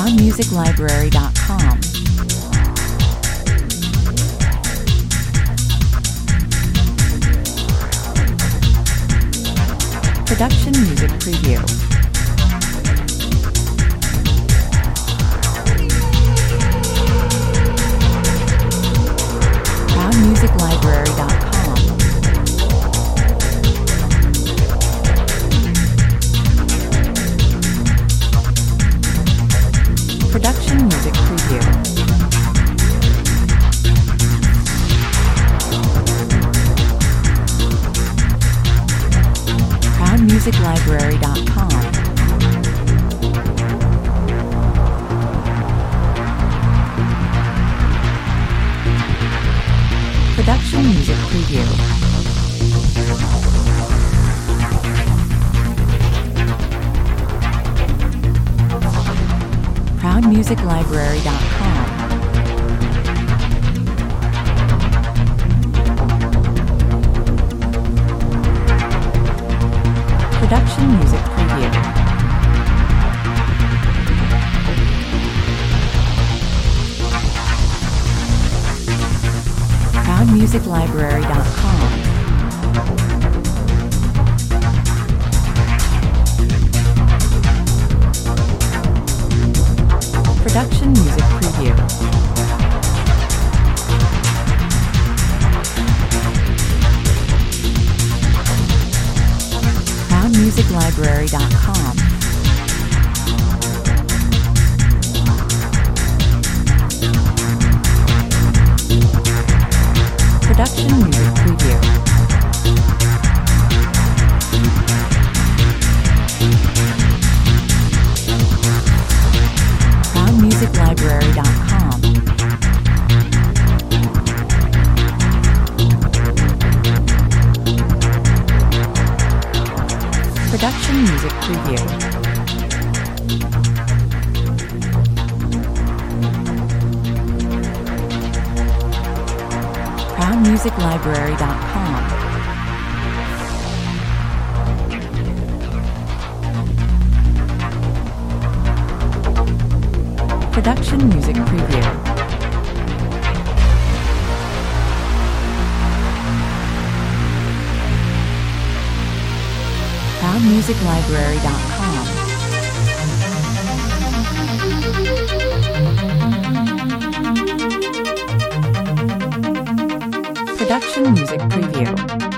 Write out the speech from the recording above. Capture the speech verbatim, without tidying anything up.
proud music library dot com. Production Music Preview. proud music library dot com. Production Music Preview. proud music library dot com. Production Music Preview. proud music library dot com. Production Music Preview. proud music library dot com. Production Music Preview. proud music library dot com. Production Music Preview. proud music library dot com. Production Music Preview. proud music library dot com. Production Music Preview. proud music library dot com. Production Music Preview.